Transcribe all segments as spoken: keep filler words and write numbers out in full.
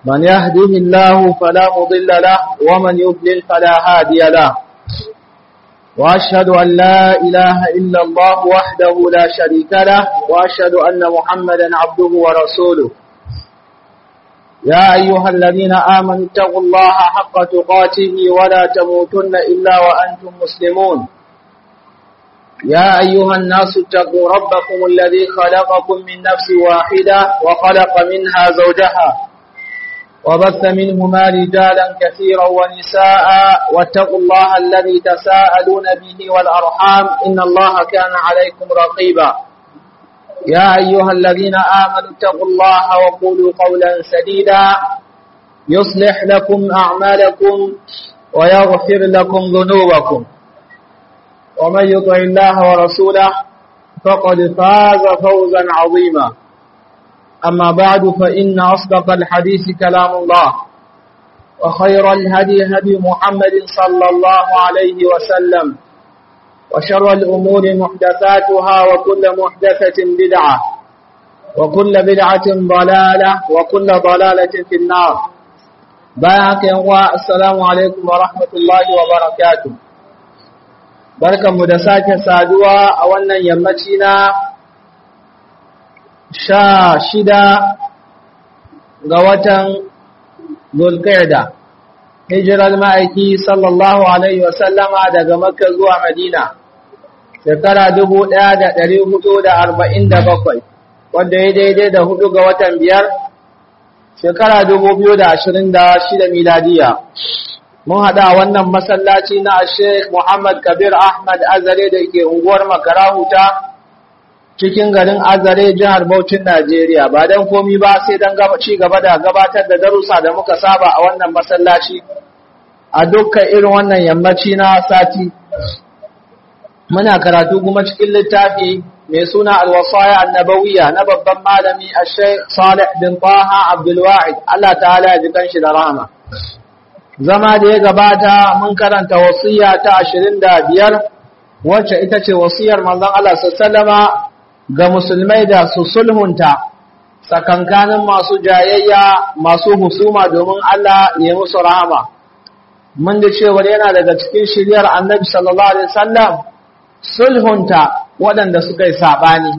من يهده الله فلا مضل له ومن يضلل فلا هادي له وأشهد أن لا إله إلا الله وحده لا شريك له وأشهد أن محمدا عبده ورسوله يا أيها الذين آمنوا اتقوا الله حق تقاته ولا تموتن إلا وأنتم مسلمون يا أيها الناس اتقوا ربكم الذي خلقكم من نفس واحدة وخلق منها زوجها وبث منهما رجالا كثيرا ونساء واتقوا الله الذي تساءلون به والأرحام إن الله كان عليكم رقيبا يا أيها الذين آمنوا اتقوا الله وقولوا قولا سديدا يصلح لكم أعمالكم ويغفر لكم ذنوبكم ومن يطع الله ورسوله فقد فاز فوزا عظيما أما بعد فإن أصدق الحديث كلام الله وخير الهدي هدي محمد صلى الله عليه وسلم وشر الأمور محدثاتها وكل محدثة بدعة وكل بدعة ضلالة وكل ضلالة في النار باك السلام عليكم ورحمة الله وبركاته بركة مدساك سادوا أولا يمتنا sha shida ga watan Zulqa'da hijirar ma'aiki sallallahu alaihi wasallama daga Makka zuwa Madina shekara dubu ɗaya da ɗari hudu da arba'in da bakwai wanda ya daidai da hudu ga watan biyar shekara dubu biyu da ashirin da shida miladiya mun haɗa wannan masallaci na Sheikh Muhammad Kabir Ahmad Azare da ke unguwar Makarahuta cikin garin Azare jihar Bauchin Najeriya ba dan komi ba sai dan ci gaba da gabatar da darussa da muka saba a wannan masallaci a dukkan irin wannan yammaci na sati muna karatu kuma cikin littafi mai suna Al-Wasaya An-Nabawiyya na babban malami Sheikh Salih bin Taha Abdul Wahid Allah ta'ala ya jikan shi da rahama zama da ya gabata mun karanta wasiya ta ashirin da biyar wacce ita ce wasiyar manzon Allah sallallahu alaihi wasallama ga musulmai da su sulhunta tsakankanin masu jayayya masu husuma domin Allah ya musu rahama mun da cewa yana daga cikin shiriyar Annabi sallallahu alaihi wasallam sulhunta waɗanda suka yi sabani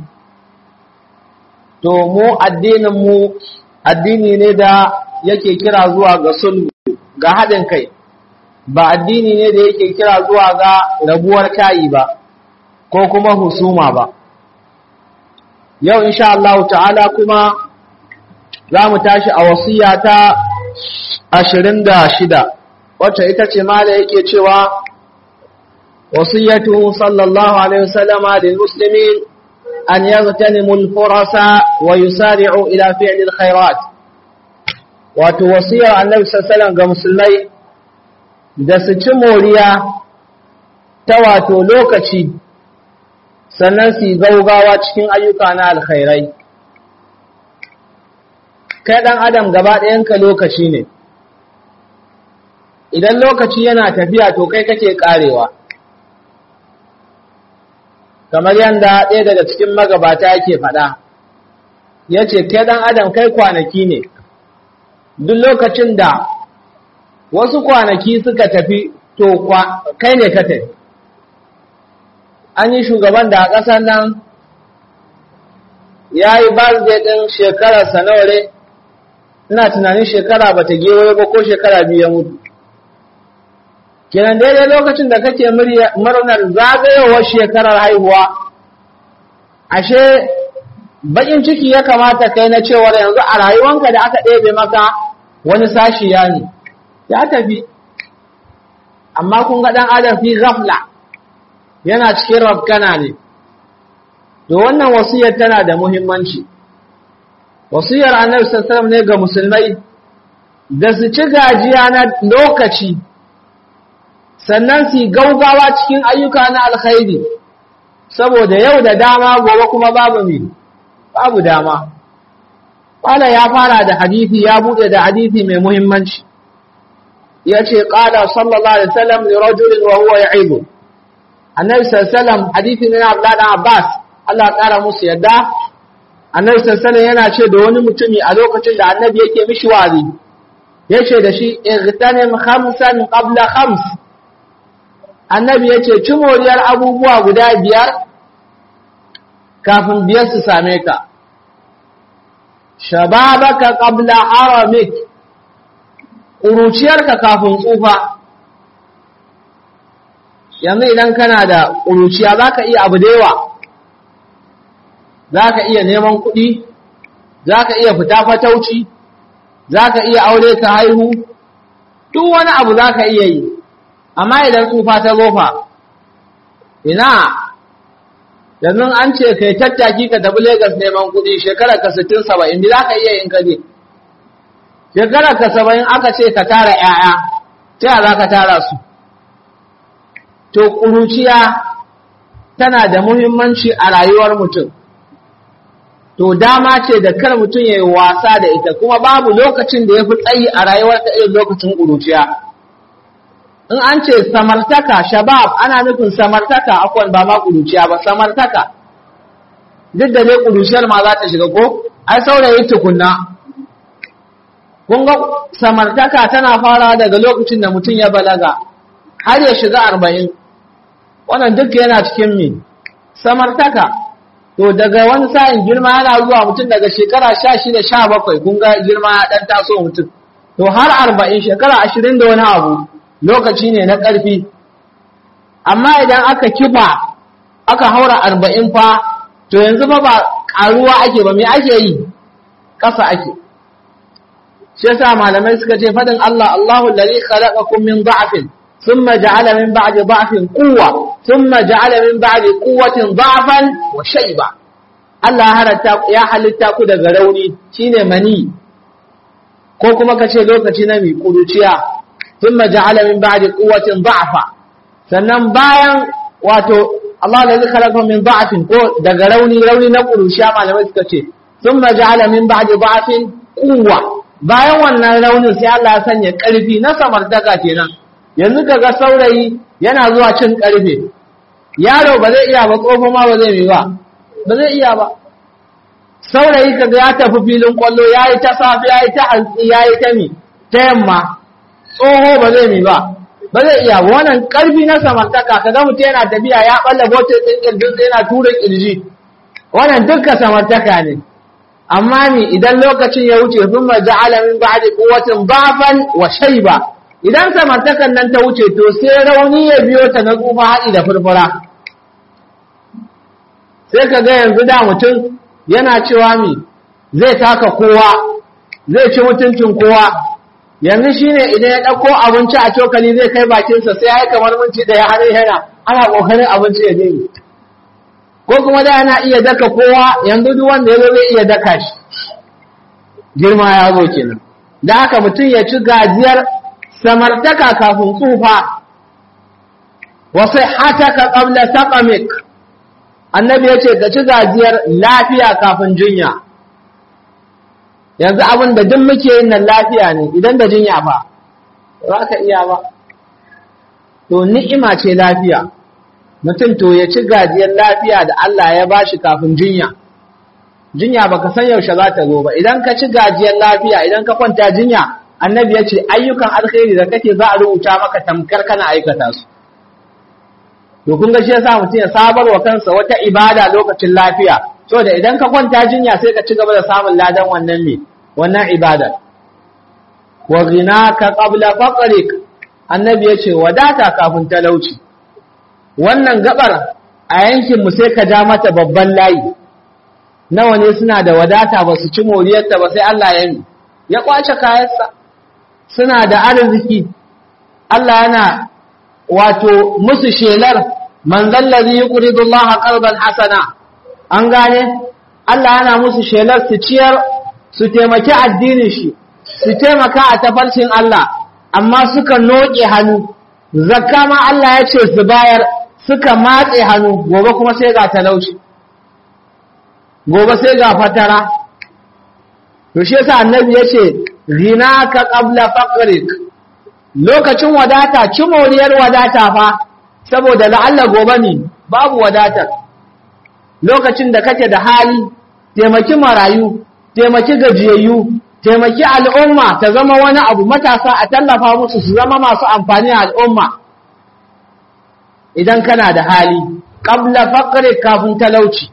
to mu addinin mu addini ne da yake kira zuwa ga sulhu ga haɗin kai ba addini ne da yake kira zuwa ga rabuwar kayi ba ko kuma husuma ba yau insha Allah ta'ala kuma za mu tashi a wasiya ta ashirin da shida wacce ita ce mala yake cewa wasiyatu sallallahu alaihi wasallama lil muslimin an yaghtanimu al furasa wa yusari'u ila fi'li al khairat wato wasiyar annabi sallallahu alaihi wasallam ga musulmai da su ci moriya ta wato lokaci sannan su gaugawa cikin ayyuka na alkhairai kai dan adam gaba ɗayanka lokaci ne idan lokaci yana tafiya to kai kake karewa kamar yanda ɗaya daga cikin magabata yake faɗa yace kai dan adam kai kwanaki ne duk lokacin da wasu kwanaki suka tafi to kai ne ka tafi an yi shugaban da a ƙasar nan ya yi birthday ɗin shekararsa nawa ne ina tunanin shekara ba ta gewaye ba ko shekara biyu ya mutu kenan daidai lokacin da kake murnar zagayowar shekarar haihuwa ashe baƙin ciki ya kamata kai na cewar yanzu a rayuwanka da aka ɗebe maka wani sashi ya ne ya tafi amma kun ga ɗan adam fi ghafla yana cikin rabkana ne to wannan wasiyar tana da muhimmanci wasiyar annabi sallallahu alaihi wasallam ne ga musulmai da su ci gajiya na lokaci sannan su gaugawa cikin ayyuka na alkhairi saboda yau da dama gobe kuma babu mi babu dama qala ya fara da hadisi ya bude da hadisi mai muhimmanci yace qala sallallahu alaihi wasallam li rajulin wa huwa ya'ibu annabi sallallahu alaihi wasallam hadisi ne na Abdullah dan Abbas Allah ya kara musu yadda annabi sallallahu alaihi wasallam yana ce da wani mutumi a lokacin da annabi yake mishi wazi yace da shi igtanim khamsan qabla khams annabi yace ci moriyar abubuwa guda biyar kafin biyar su same ka shababaka qabla haramik ƙuruciyarka kafin tsufa yanzu idan kana da ƙuruciya za ka iya abu da yawa za ka iya neman kuɗi za ka iya fita fatauci za ka iya aure ka haihu duk wani abu za ka iya yi amma idan tsufa ta zofa ina yanzu an ce kai tattaki ka tafi Legas neman kuɗi shekarar ka sittin saba'in bi za ka iya yin kaje shekarar ka saba'in aka ce ka tara ‘ya'ya ta za ka tara su to ƙuruciya tana da muhimmanci a rayuwar mutum to dama ce da kar mutum ya yi wasa da ita kuma babu lokacin da ya fi tsayi a rayuwar ta irin lokacin ƙuruciya in an ce samartaka shabab ana nufin samartaka akwai ba ma ƙuruciya ba samartaka duk da dai ƙuruciyar ma za ta shiga ko ai saurayi tukunna kun ga samartaka tana fara daga lokacin da mutum ya balaga har ya shiga arba'in wannan duk yana cikin mi samartaka to daga wani sa'in girma yana zuwa mutum daga shekara sha shida sha bakwai kun ga girma ya ɗan taso mutum to har arba'in shekara ashirin da wani abu lokaci ne na ƙarfi amma idan aka kifa aka haura arba'in fa to yanzu fa ba ƙaruwa ake ba me ake yi ƙasa ake shi yasa malamai suka ce fadin Allah Allahu allazi khalaqakum min dha'fin thumma ja'ala min ba'di dha'fin quwwa thumma ja'ala min ba'di quwwatin dha'fan wa shayba Allah ya halatta ya halitta ku daga rauni shine mani ko kuma kace lokaci na mi kuruciya thumma ja'ala min ba'di quwwatin dha'fa sannan bayan wato Allah allazi khalaqakum min dha'fin ko daga rauni rauni na kuruciya malamai suka ce thumma ja'ala min ba'di dha'fin quwwa bayan wannan raunin sai Allah ya sanya ƙarfi na samartaka kenan yanzu kaga saurayi yana zuwa cin ƙarfe yaro ba zai iya ba tsofa ma ba zai yi ba ba zai iya ba saurayi kaga ya tafi filin kwallo yayi ta safi yayi ta hantsi yayi ta mi ta yamma tsoho ba zai yi ba ba zai iya ba wannan ƙarfi na samartaka kaga mutum yana tafiya ya balla bote din kirjin yana tura kirji wannan dukkan samartaka ne amma ni idan lokacin ya wuce sun maja'ala min ba'di quwwatin da'fan wa shayba idan samartakan nan ta wuce to sai rauni ya biyo ta na tsufa haɗi da furfura sai ka ga yanzu da mutum yana cewa mi zai taka kowa zai ci mutuncin kowa yanzu shine idan ya ɗauko abinci a cokali zai kai bakinsa sai ya yi kamar minti da ya hare yana ana ƙoƙarin abinci ya je ko kuma da yana iya daka kowa yanzu duk wanda ya zo zai iya daka shi girma ya zo kenan da haka mutum ya ci gajiyar samartaka kafin tsufa wa sihhataka qabla taqamik annabi yace ka ci gajiyar lafiya kafin jinya yanzu abin da duk muke yin nan lafiya ne idan da jinya ba za ka iya ba to ni'ima ce lafiya mutum to ya ci gajiyar lafiya da Allah ya bashi kafin jinya jinya baka san yaushe za ta zo ba idan ka ci gajiyar lafiya idan ka kwanta jinya annabi ya ce ayyukan alkhairi da kake za a rubuta maka tamkar kana aikata su to kun ga shi yasa mutum ya sabar wa kansa wata ibada lokacin lafiya so da idan ka kwanta jinya sai ka ci gaba da samun ladan wannan ne wannan ibada wa ghinaka qabla faqrik annabi ya ce wadata kafin talauci wannan gabar a yankin mu sai ka ja mata babban layi nawa ne suna da wadata ba su ci moriyarta ba sai Allah ya yi ya kwace kayansa suna da arziki Allah yana wato musu shelar man zallazi yuqridu Allah qardan hasana an gane Allah yana musu shelar su ciyar su taimaki addinin shi su taimaka a tafarkin Allah amma suka noke hannu zakka ma Allah ya ce su bayar suka matse hannu gobe kuma sai ga talauci gobe sai ga fatara to shi yasa annabi yace ghinaka qabla faqrik lokacin wadata ci moriyar wadata fa saboda la'alla gobe ne babu wadatar lokacin da kake da hali taimaki marayu taimaki gajiyayyu taimaki al'umma ta zama wani abu, matasa a tallafa musu su zama masu amfani a al'umma idan kana da hali qabla faqri kafin talauci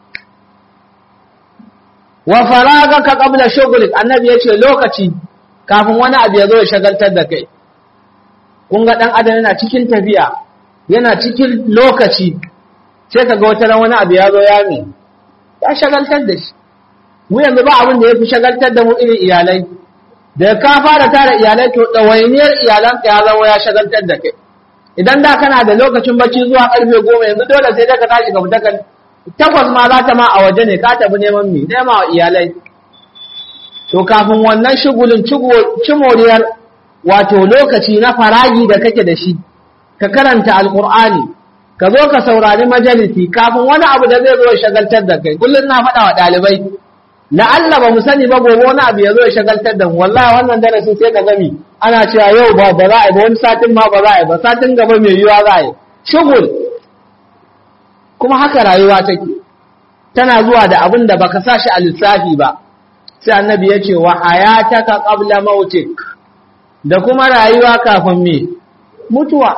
wa faragaka qabla shughlik annabi yace lokaci kafin wani abu ya zo ya shagaltar da kai. Kun ga dan adam yana cikin tafiya yana cikin lokaci sai kaga wata ran wani abu ya zo ya mi ya shagaltar da shi. Mu yanzu ba abin da yafi shagaltar da mu irin iyalai, da ka fara tara iyalai to dawainiyar iyalanka ya zama ya shagaltar da kai. Idan da kana da lokacin bacci zuwa karfe goma yanzu dole sai ka tashi ka fita kan takwas ma za ta ma a waje ne ka tafi neman mi nema wa iyalai. To kafin wannan shugulin cimoriyar wato lokaci na faragi da kake da shi, ka karanta alkur'ani, ka zo ka saurari majalisi kafin wani abu da zai zo ya shagaltar da kai. Kullum na faɗa wa ɗalibai, la'alla ba mu sani ba gobe wani abu ya zo ya shagaltar da mu, wallahi wannan darasin sai ka gami ana cewa yau ba ba za a yi ba, wani satin ma ba za a yi ba, satin gaba mai yiwa za a yi shugul. Kuma haka rayuwa take, tana zuwa da abin da baka sa shi a lissafi ba. Sai annabi ya ce wa hayataka qabla mautik, da kuma rayuwa kafin me mutuwa.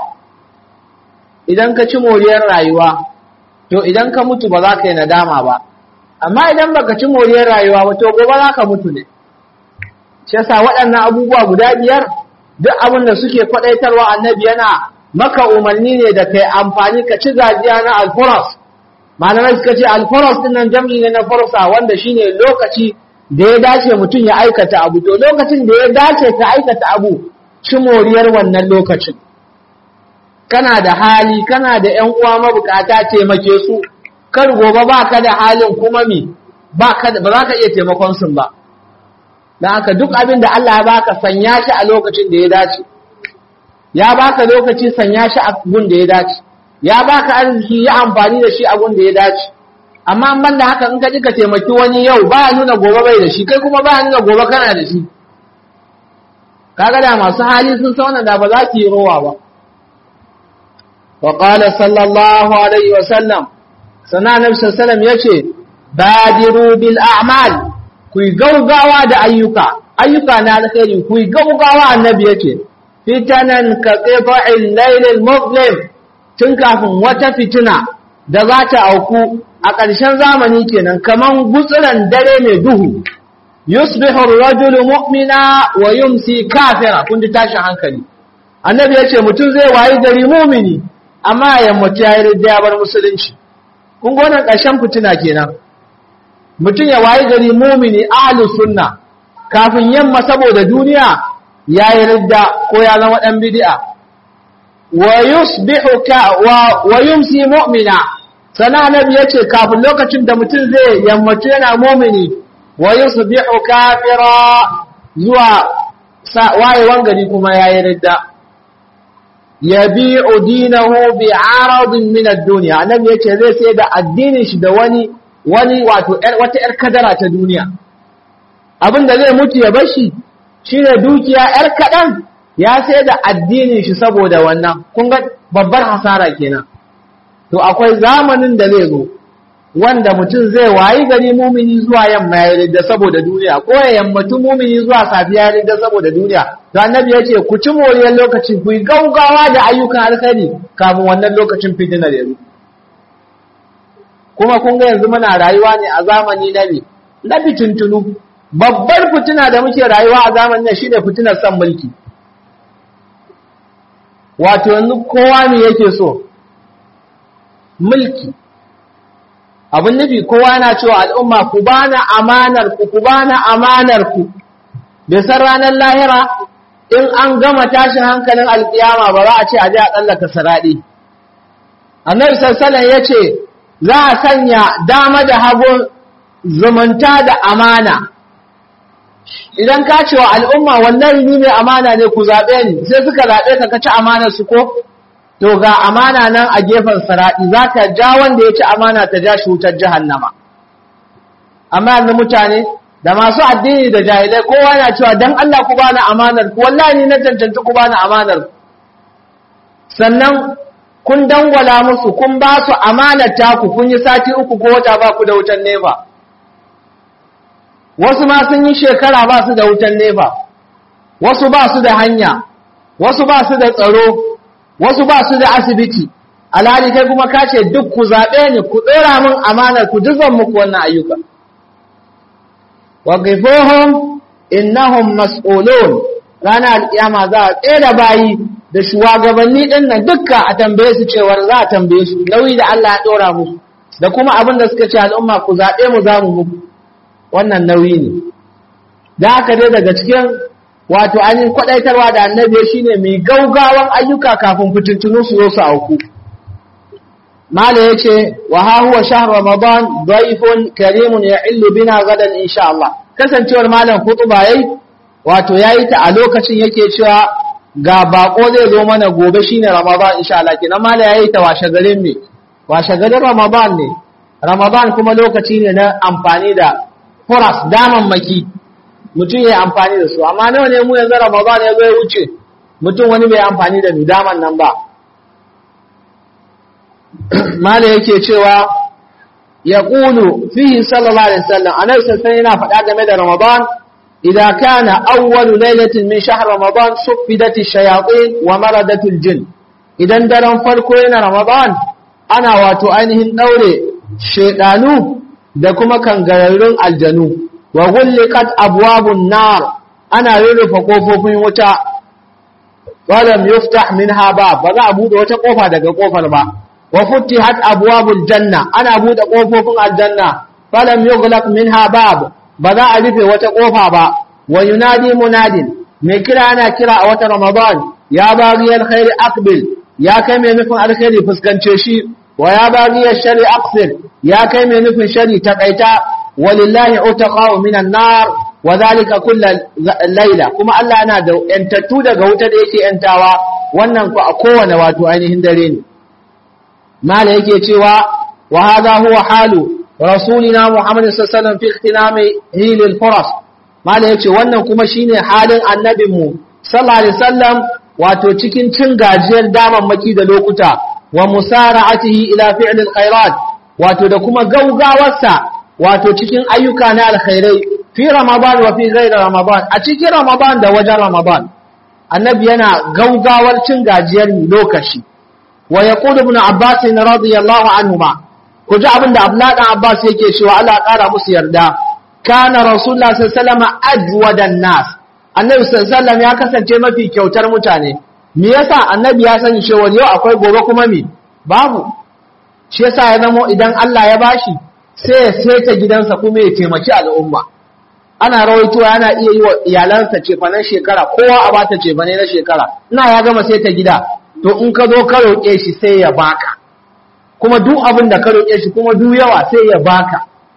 Idan ka ci moriyar rayuwa to idan ka mutu ba za ka yi nadama ba, amma idan baka ci moriyar rayuwa ba to gobe za ka mutu ne. Shi yasa waɗannan abubuwa guda biyar duk abin da suke kwadaitarwa annabi yana maka umarni ne da kai amfani ka ci gajiya na alfuras. Malamai suka ce alfuras din nan jam'i ne na fursa, wanda shine lokaci da ya dace mutum ya aikata abu. To lokacin da ya dace ka aikata abu, ci moriyar wannan lokacin. Kana da hali, kana da ƴan uwa mabukata, taimake su. Kar gobe baka da halin kuma mi ba za ka iya taimakon su ba. Dan haka duk abin da Allah ya baka sanya shi a lokacin da ya dace. Ya baka lokaci sanya shi a gun da ya dace. Ya baka arziki yi amfani da shi a gun da ya dace. Amma ban da haka in ka ji ka taimaki wani yau ba nuna gobe bai da shi, kai kuma ba nuna gobe kana da shi. Kaga da masu hali sun sauna da ba za ki yi rowa ba. Wa qala sallallahu alaihi wa sallam, sana nabi sallallahu alaihi wa sallam yace badiru bil a'mal, ku gaugawa da ayyuka, ayyuka na alkhairi ku gaugawa. Annabi yace fitanan ka qita'il laylil muzlim, tun kafin wata fitina da za ta auku a ƙarshen zamani kenan, kaman gutsuran dare mai duhu. Yusbihu ar-rajulu mu'mina wa yumsi kafira. Kun ji tashin hankali. Annabi yace mutum zai wayi gari mu'mini amma yammaci yayi ridda ya bar musulunci. Kun ga wannan ƙarshen fitina kenan. Mutum ya wayi gari mu'mini ahlus sunna, kafin yamma saboda duniya yayi ridda ko ya zama dan bid'a. Wa yusbihu ka wa, wa yumsi mu'mina. Sana Nabi yace kafin lokacin da mutum zai yammaci yana mu'mini, wa yusbihu kafira, zuwa wayewan gari kuma yayi ridda. Yabi'u dinahu bi'aradin min ad-dunya. Annabi yace zai sai da addinin shi da wani wani wato wata yar kadara ta duniya. Abinda zai mutu ya bar shi shine dukiya yar kadan, ya sai da addinin shi saboda wannan. Kun ga babbar hasara kenan. To akwai zamanin da zai zo wanda mutum zai wayi gari mumini zuwa yamma ya ridda saboda duniya, ko ya yammatu mumini zuwa safiya ya ridda saboda duniya. To annabi yace ku ci moriyar lokacin, ku gaugawa da ayyukan alkhairi kafin wannan lokacin fitina da yazo. Kuma kun ga yanzu muna rayuwa ne a zamani na ne na fitintunu. Babbar fitina da muke rayuwa a zamanin nan shine fitinar san mulki. Wato yanzu kowa ne yake so mulki. Abin nufi kowa yana cewa al'umma ku bana amanar ku, ku bana amanar ku. Bai san ranar lahira in an gama tashin hankalin alkiyama ba za a ce a je a tsallaka saraɗi. Annabi sallallahu alaihi wasallam yace za a sanya dama da hagu zumunta da amana. Idan ka ce wa al'umma wallahi ni mai amana ne ku zaɓe ni, sai suka zaɓe ka kaci amanar su ko? To ga amana nan a gefen saraɗi, za ka ja wanda ya ci amana ta ja shi wutar jahannama. Amma yanzu mutane da masu addini da jahilai kowa yana cewa dan Allah ku bani amanar ku, wallahi ni na cancanta ku bani amanar ku. Sannan kun dangwala musu, kun ba su amanar taku, kun yi sati uku ko wata ba ku da wutar nefa. wasu ma sun yi shekara ba su da wutan nefa, wasu ba su da hanya, wasu ba su da tsaro, wasu ba su da asibiti. Alhali kai kuma ka ce duk ku zaɓe ni ku ɗora min amanar ku duk zan muku wannan ayyuka. Waqifuhum innahum mas'ulun, ranar alƙiyama za a tsere bayi da shugabanni ɗin nan dukka a tambaye su cewar za a tambaye su nauyi da Allah ya ɗora musu da kuma abin da suka ce al'umma ku zaɓe mu za mu muku wannan nauyi ne. Da haka dai daga cikin wato ainihin kwaɗaitarwa da annabi shine mai gaugawan ayyuka kafin fitintunu su zo su auku. Mala yace wa ha huwa shahr ramadan dhaifun karimun ya'illu bina gadan insha Allah. Kasancewar malam kutuba yayi wato yayi ta a lokacin yake cewa ga bako zai zo mana gobe shine ramadan insha Allah. Kina mala yayi ta washe garin me washe garin ramadan ne. Ramadan kuma lokaci ne na amfani da furas daman maki mutum yayi amfani da su, amma nawa ne mu yanzu ramadan ya zo ya wuce mutum wani bai amfani da ni daman nan ba. Mala yake cewa ya ƙulu fihi sallallahu alaihi wasallam annabi sallallahu yana faɗa game da Ramadan idan kana awwalu lailatin min shahr Ramadan suffidat ash-shayatin wa maradat al-jinn. Idan daren farko yana Ramadan ana wato ainihin daure shedanu da kuma kangararrun aljanu wa ghulqat abwabun nar ana rufe kofofin wuta walam yuftah minha bab ba za a bude wata kofa daga kofar ba. وفتحت أبواب الجنة أنا أبود قوفوف الجنة فلم يغلق منها باب بذا ألف وتقوفها با وينادي مناد من كلا أنا كلا أوت رمضان يا باغي الخير أقبل يا كم ينفن الخير فسكنشيشي ويا باغي الشر أقصر يا كم ينفن الشر تقيتا ولله عتقاء من النار وذلك كل الليلة كما الله أنا دو أنت تودا قوتا ديكي أنتوا وأنك أقوى نواتو أينهن دارين. ما yake cewa wa hadha huwa halu rasulina Muhammad sallallahu alaihi wasallam fi ikhtinami hilil furas. Mala yace wannan kuma shine halin annabinmu sallallahu alaihi wasallam wato cikin cin gajiyar damammaki da lokuta wa musara'atihi ila fi'lil khairat wato da kuma gaugawarsa wato cikin ayyuka na alkhairai fi ramadan wa fi ghairi ramadan a cikin ramadan da wajen ramadan annabi yana gaugawar cin gajiyar lokaci. ويقول ابن عباس رضي الله عنهما كجا ابن عبد الله بن عباس yake cewa Allah ƙara musu yarda kana rasulullah sallallahu alaihi wasallam ajwadan nas annabi sallallahu alaihi wasallam ya kasance mafi kyautar mutane. Me yasa annabi ya sani cewa yau akwai gobe kuma me babu, shi yasa ya zamo idan Allah ya bashi sai ya saita gidansa kuma ya taimaki al'umma. Ana rawaito yana iya yi wa iyalansa cefanen shekara, kowa a bata cefane na shekara, ina ya gama saita gida to in ka zo ka roƙe shi sai ya baka, kuma duk abin da ka roƙe shi kuma duk yawa sai ya baka.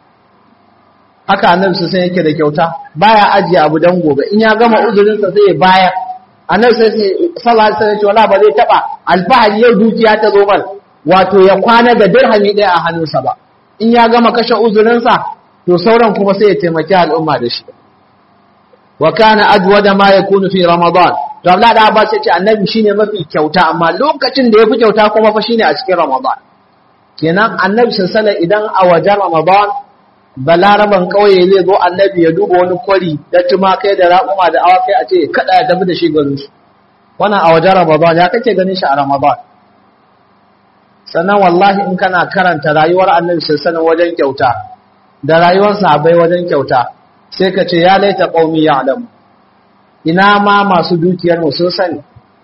Haka annabi sai yake da kyauta, baya ajiye abu dan gobe, in ya gama uzurin sa sai ya bayar. Annabi sai sallallahu alaihi wasallam wala ba zai taba alfahari yau dukiya ta zo mal wato ya kwana da dirhami ɗaya a hannunsa ba. In ya gama kashe uzurin sa to sauran kuma sai ya taimaki al'umma da shi. Wa kana ajwada ma yakunu fi ramadan. To Allah da Abbas ya ce annabi shine mafi kyauta, amma lokacin da yafi kyauta kuma fa shine a cikin Ramadan. Kenan annabi sallallahu alaihi idan a wajen Ramadan balaraban kauye zai zo annabi ya duba wani kwari da tumakai da raƙuma da awakai a ce kada ya tafi da shi garin su. Wannan a wajen Ramadan ya kake ganin shi a Ramadan. Sannan wallahi in kana karanta rayuwar annabi sallallahu alaihi wajen kyauta da rayuwar sahabbai wajen kyauta sai ka ce ya laita qaumi ya'lamu. Ina ma masu dukiyar mu sun sani,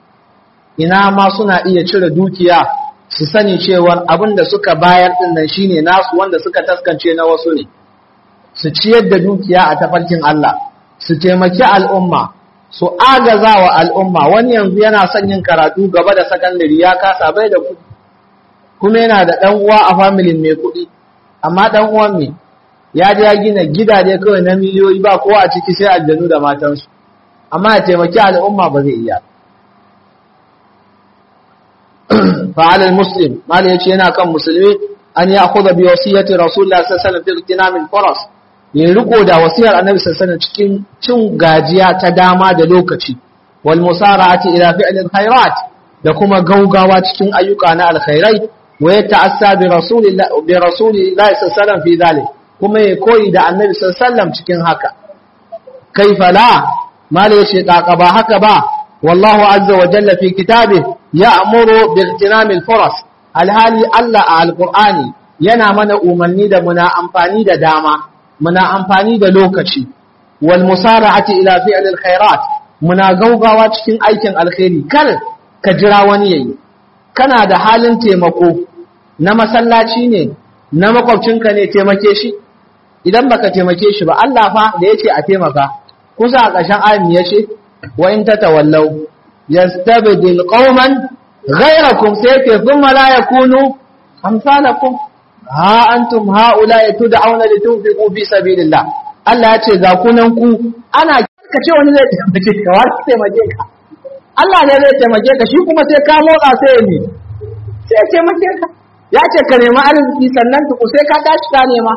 ina ma suna iya cire dukiya su sani cewa abin da suka bayar din nan shine nasu wanda suka taskance na wasu ne, su ciyar da dukiya a tafarkin Allah, su taimaki al'umma, su agaza wa al'umma. Wani yanzu yana son yin karatu gaba da sakandare ya kasa bai da kuɗi, kuma yana da ɗan uwa a familin mai kuɗi, amma ɗan uwan me ya je ya gina gidaje kawai na miliyoyi ba kowa a ciki sai aljanu da matansu. Amma ya taimaki al'umma ba zai iya. Fa'alal muslim, mali ya ce yana kan musulmi an ya kuda bi wasiyyati Rasulullah sallallahu alaihi wasallam fi iqtinamil faras, ya riko da wasiyar Annabi sallallahu alaihi wasallam cikin cin gajiya ta dama da lokaci, wal musara'ati ila fi'lil khairat, da kuma gaugawa cikin ayyuka na alkhairai, wa ya ta'assa bi Rasulillah bi Rasulillah sallallahu alaihi wasallam fi dhalik, kuma ya koyi da annabi sallallahu alaihi wasallam cikin haka kaifa la mala yace kaka ba haka ba wallahu azza wa jalla fi kitabihi ya'muru bi ihtinamil furas alhali Allah a alqur'ani yana mana umarni da muna amfani da dama muna amfani da lokaci wal musara'ati ila fi'l khairat muna gaugawa cikin aikin alkhairi kar ka jira wani yayi kana da halin taimako na masallaci ne na makwabcinka ne taimake shi idan baka taimake shi ba Allah fa da yace a taimaka kusa a ƙarshen ayin yace wa in tatawallaw yastabdil qauman ghayrakum sayfa thumma la yakunu amsalakum ha antum haula tud'auna litunfiqu fi sabilillah Allah yace ga kunan ku ana kace wani zai taimake ka wani taimake ka Allah ne zai taimake ka shi kuma sai ka motsa sai ne sai ya taimake ka ya ce ka nemi arziki sannan tuku sai ka tashi ka nema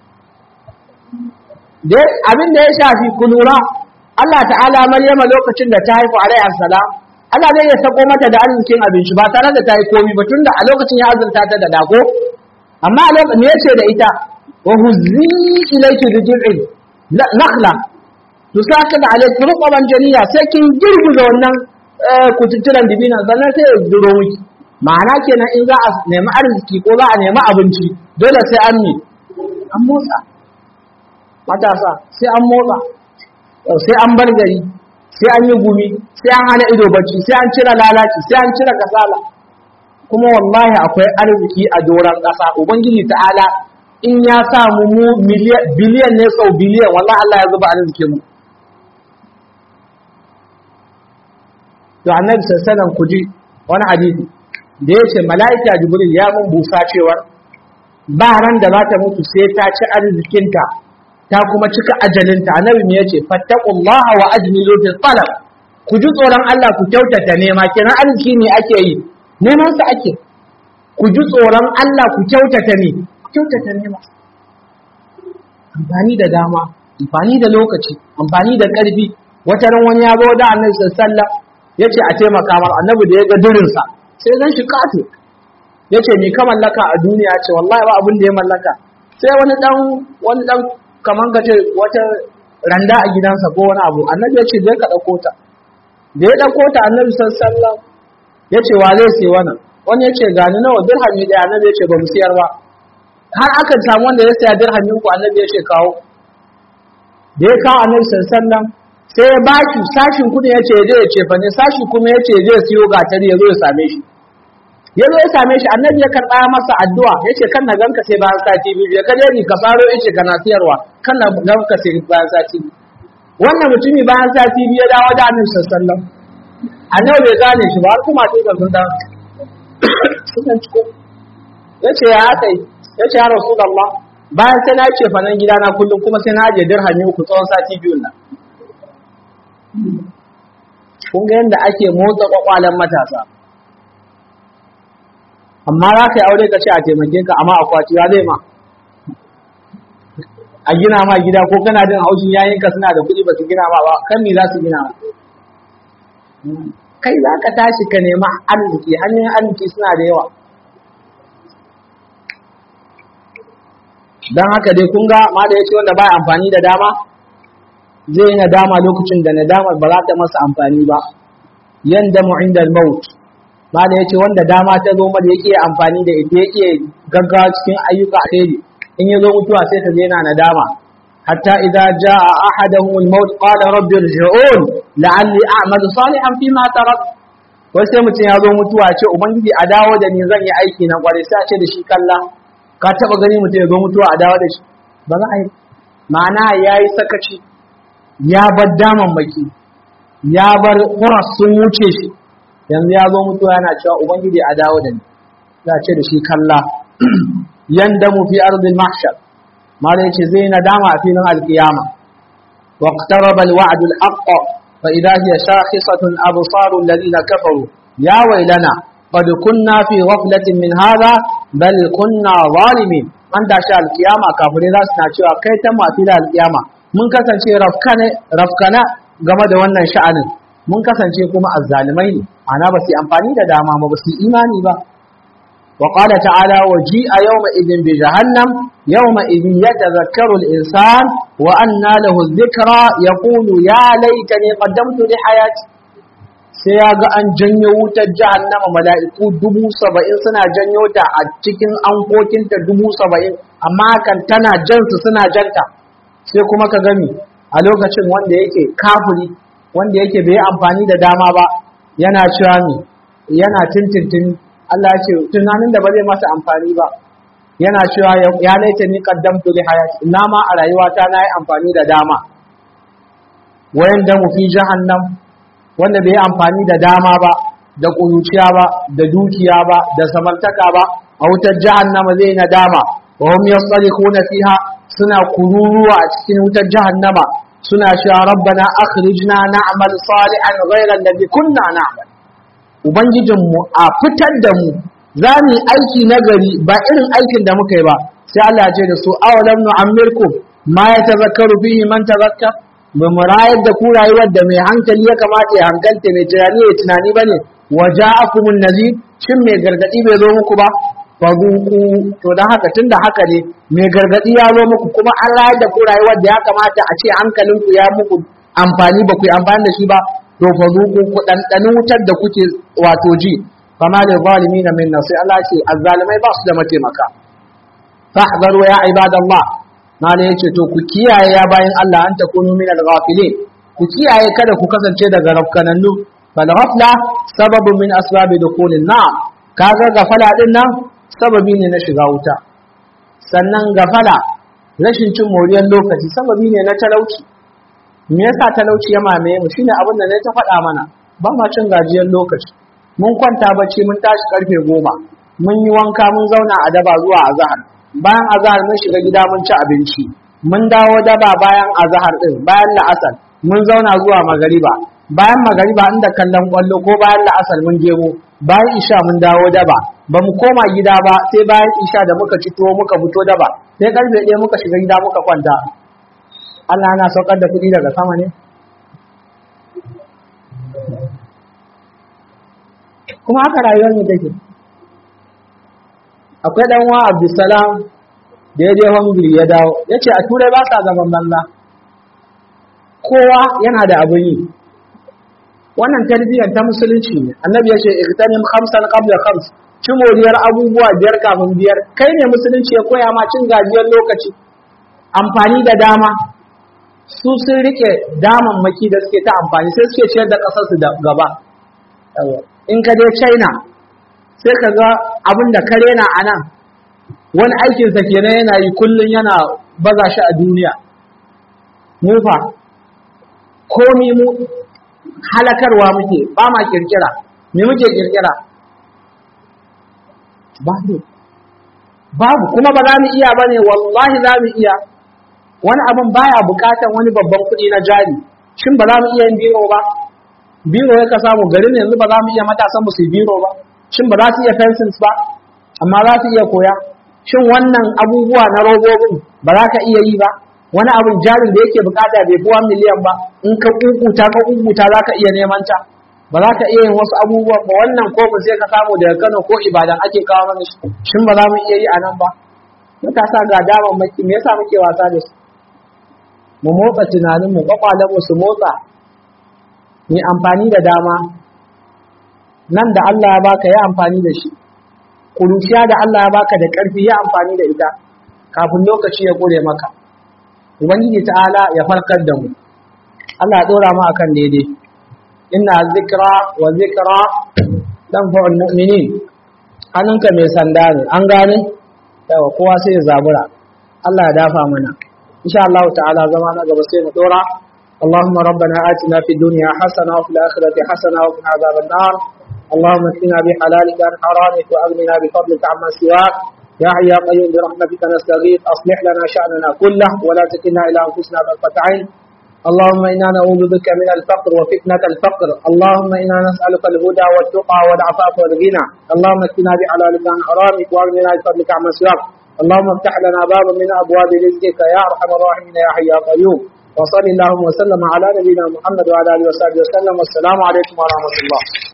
dai abin da ya shafi ku lura Allah ta'ala Maryama lokacin da ta haifu alaiha salam Allah zai ya sako mata da arzikin abinci ba tare da ta yi komi ba tunda a lokacin ya azurta ta da dago amma a lokacin me yace da ita wa huzzi ilayki bijir'in nakhla tusaqid alayki rutban janiya sai kin girgiza wannan kututturan dibina sannan sai ya duro miki ma'ana kenan in za a nemi arziki ko za a nemi abinci dole sai an ne an motsa matasa sai an motsa sai an bar gari sai an yi gumi sai an hana ido bacci sai an cire lalaci sai an cire kasala kuma wallahi akwai arziki a doron ƙasa ubangiji ta'ala in ya samu mu biliyan ne sau biliyan wallahi Allah ya zuba arzikin mu to annabi sallallahu alaihi wasallam kuji wani hadisi da yace mala'ika jibril ya mun busa cewar ba ran da za ta mutu sai ta ci arzikinta ta kuma cika ajalinta annabi me yace fattaqullaha wa ajmilu fil talab ku ji tsoron Allah ku kyautata nema kenan arziki ne ake yi neman sa ake ku ji tsoron Allah ku kyautata ne kyautata nema amfani da dama amfani da lokaci amfani da karfi wata ran wani ya zo da annabi sallallahu alaihi wasallam yace a taimaka mar annabi da ya ga durin sa sai zan shi kato yace ni ka mallaka a duniya ce wallahi ba abin da ya mallaka sai wani dan wani dan kaman ka ce wata randa a gidansa ko wani abu annabi yace zai ka dauko ta da ya dauko ta annabi sallallahu alaihi wasallam yace wa zai sai wannan wani yace gani nawa dirhami da annabi yace ba mu siyar ba har aka samu wanda ya saya dirhamin ku annabi yace kawo da ya kawo annabi sallallahu alaihi wasallam sai ya baki sashin kudi ya ce zai ce fa ne sashi kuma ya ce zai siyo gatari ya zo ya same shi ya zo ya same shi annabi ya karɓa masa addu'a ya ce kan na ganka sai bayan sati biyu ya kaje ni ka faro ya ce kana siyarwa kan na ganka sai bayan sati biyu wannan mutumi bayan sati biyu ya dawo da annabi sallallahu alaihi wasallam annabi bai gane shi ba har kuma sai sun dan sun ciko ya ce ya haka ya ce ya rasulullah bayan sai na ce fa nan gidana kullum kuma sai na je dirhami uku tsawon sati biyu nan kun ga yadda ake motsa kwakwalen matasa amma za ka yi aure ka ce a taimake ka amma akwati ya zai ma a gina ma gida ko kana jin haushin yayinka suna da kuɗi ba su gina ma ba kan me za su gina ma kai za ka tashi ka nema arziki hanyoyin arziki suna da yawa don haka dai kun ga ma da ya ce wanda ba amfani da dama zai yi nadama lokacin da nadamar ba za ta masa amfani ba yanda mu'indal maut ma da yace wanda dama ta zo mada yake amfani da ita yake gaggawa cikin ayyuka alheri in yazo mutuwa sai ta yana nadama hatta idza jaa ahaduhum al-maut qala rabbi irji'un la'alli a'malu salihan fima tarak wai sai mutum ya zo mutuwa ce ubangiji a dawo da ni zan yi aiki na kware sai a ce da shi kalla ka taba gani mutum ya zo mutuwa a dawo da shi ba za a yi ma'ana yayi sakaci ya bar daman baki ya bar kuras sun wuce shi yanzu ya zo mutuwa yana cewa ubangiji a dawo da ni za ce da shi kalla yandamu fi ardil mahshar mala yace zai nadama a filin alqiyama wa iqtaraba alwa'd alhaq fa idha hiya shakhisatun absaru alladhina kafaru ya waylana qad kunna fi ghaflatin min hadha bal kunna zalimin an da shi alqiyama kafirai za su na cewa kai ta mafi da alqiyama mun kasance rafkana game da wannan sha'anin mun kasance kuma azzalimai ne ana ba su amfani da dama ba ba su imani ba wa qala ta'ala waji'a yawma idin bi jahannam yawma idin yatadhakkaru al-insan wa anna lahu adh-dhikra yaqulu ya laitani qaddamtu li hayati sai ya ga an janyo wutar jahannama mala'iku dubu saba'in suna janyo ta a cikin ankokinta dubu saba'in amma kan tana jansu suna janta sai kuma ka gami a lokacin wanda yake kafiri wanda yake bai amfani da dama ba yana cewa mi yana tintintin Allah ya ce tunanin da ba zai masa amfani ba yana cewa ya laita ni qaddamtu li hayati ina ma a rayuwata na yi amfani da dama wayan da mu fi jahannam wanda bai amfani da dama ba da kuruciya ba da dukiya ba da samartaka ba a wutar jahannama zai nadama wa hum yasrikhuna fiha suna kururuwa a cikin wutar jahannama suna cewa rabbana akhrijna na'mal salihan ghayra alladhi kunna na'mal ubangijinmu a fitar da mu za mu yi aiki nagari ba irin aikin da muka yi ba sai Allah ya ce da su awalam nu'ammirkum ma yatazakkaru fihi man tazakkar ba mu rayar da ku rayuwar da mai hankali ya kamata ya hankalta mai tunani ya tunani bane waja'akumun nazir shin mai gargadi bai zo muku ba fazuku to dan haka tunda haka ne mai gargadi ya zo muku kuma an rayar da ku rayuwar da ya kamata a ce hankalinku ya muku amfani ba ku yi amfani da shi ba to fazuku ku ɗanɗani wutar da kuke wato ji fama da zalimin min nasir Allah ce azzalimai ba su da mataimaka fahzaru ya ibadallah mala yace to ku kiyaye ya bayin Allah an takunu min al-ghafilin ku kiyaye kada ku kasance daga rafkanannu bal ghafla sababun min asbabi dukhulin nar kaga gafala din nan sababi ne na shiga wuta sannan gafala rashin cin moriyar lokaci sababi ne na talauci me yasa talauci ya mamaye mu shine abin da ne ta faɗa mana ba ma cin gajiyar lokaci mun kwanta bacci mun tashi karfe goma mun yi wanka mun zauna a daba zuwa azhar bayan azhar mun shiga gida mun ci abinci mun dawo daba bayan azhar din bayan la'asar mun zauna zuwa magariba bayan magariba inda kallon kwallo ko bayan la'asar mun je mu bayan isha mun dawo daba ba mu koma gida ba sai bayan isha da muka ci tuwo muka fito daba sai karfe ɗaya muka shiga gida muka kwanta Allah yana saukar da kuɗi daga sama ne kuma haka rayuwar mu take akwai dan wa Abdulsalam da ya je Hungary ya dawo yace a turai ba sa zaman banza kowa yana da abin yi wannan tarbiyyar ta musulunci ne annabi ya ce igtanim khamsan qabla khams ci moriyar abubuwa biyar kafin biyar kai ne musulunci ya koya ma cin gajiyar lokaci amfani da dama su sun rike damammaki da suke ta amfani sai suke ciyar da kasar su da gaba in ka je China sai ka ga abin da kare na anan wani aikinsa kenan yana yi kullun yana baza shi a duniya mu fa komi mu halakarwa muke ba ma kirkira me muke kirkira babu babu kuma ba za mu iya bane wallahi za mu iya wani abin baya bukatan wani babban kuɗi na jari shin ba za mu iya yin biro ba biro ya ka samu garin yanzu ba za mu iya matasan mu su biro ba shin ba za su iya fences ba amma za su iya koya shin wannan abubuwa na robobin ba za ka iya yi ba wani abin jarin da yake bukata bai fi wani miliyan ba in ka kukuta ka kukuta za ka iya neman ta ba za ka iya yin wasu abubuwan ba wannan ko ba sai ka samu daga Kano ko Ibadan ake kawo mana shi shin ba za mu iya yi a nan ba matasa ga daman maki me yasa muke wasa da su mu motsa tunanin mu kwakwalen mu su motsa mu amfani da dama nan da Allah ya baka yi amfani da shi kuruciya da Allah ya baka da karfi yi amfani da ita kafin lokaci ya kure maka ubangiji ta'ala ya farkar da mu Allah ya dora mu akan daidai inna zikra wa zikra dan fa'ul mu'minin hannunka mai sanda ne an gane yawa kowa sai ya zabura Allah ya dafa mana insha Allah ta'ala zama na gaba sai mu dora اللهم ربنا آتنا في الدنيا حسنة وفي الآخرة حسنة وقنا عذاب النار اللهم اكفنا بحلالك عن حرامك وأغننا بفضلك عما سواك يا حي يا قيوم برحمتك نستغيث أصلح لنا شأننا كله ولا تكلنا إلى أنفسنا طرفة عين اللهم إنا نعوذ بك من الفقر وفتنة الفقر اللهم إنا نسألك الهدى والتقى والعفاف والغنى اللهم اكفنا بحلالك عن حرامك وأغننا بفضلك عما سواك اللهم افتح لنا بابا من أبواب رزقك يا أرحم الراحمين يا حي يا قيوم وصلى اللهم وسلم على نبينا محمد وعلى آله وصحبه وسلم والسلام عليكم ورحمة الله